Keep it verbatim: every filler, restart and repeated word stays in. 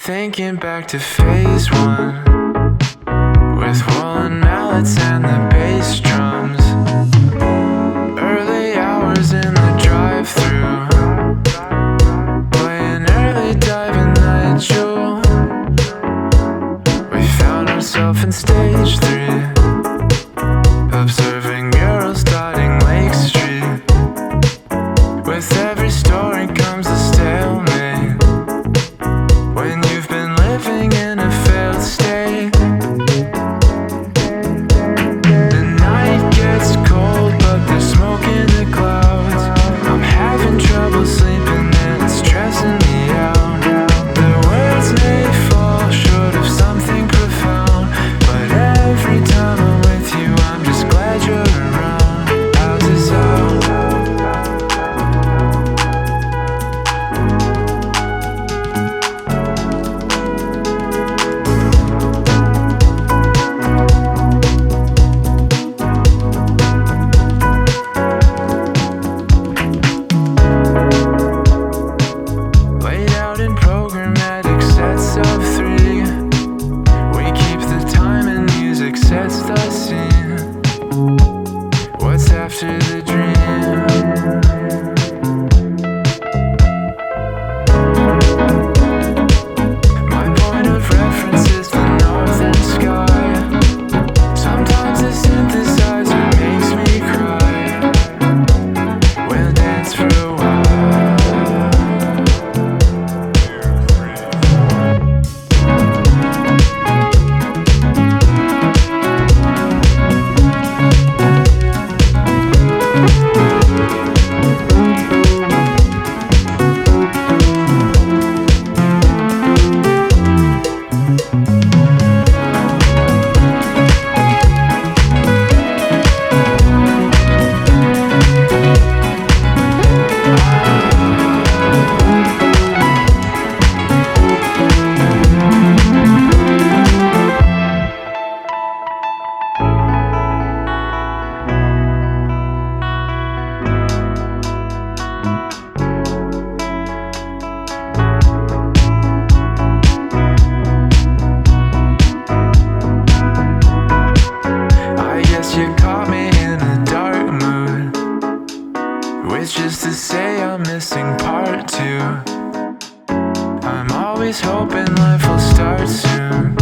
thinking back to phase one, with woolen mallets and the bass drums. Early hours in the drive-thru, playing early diving night jewel. We found ourselves in stage three, observing murals dotting Lake Street. With every story comes a stalemate, when you've been living in a failed state. The night gets cold, but there's smoke in the clouds. I'm having trouble sleeping and it's stressing me out. The words may fall short of something profound, but every time I'm with you, I'm just glad you're around. Out is out. Laid out in programmatic sets of three, we keep the time and music sets the scene. What's after the dream? My point of reference is the northern sky. Sometimes the synthesizer makes me cry. We'll dance for a while. I guess you caught me in a dark mood, which is to say I'm missing part two. I'm always hoping life will start soon.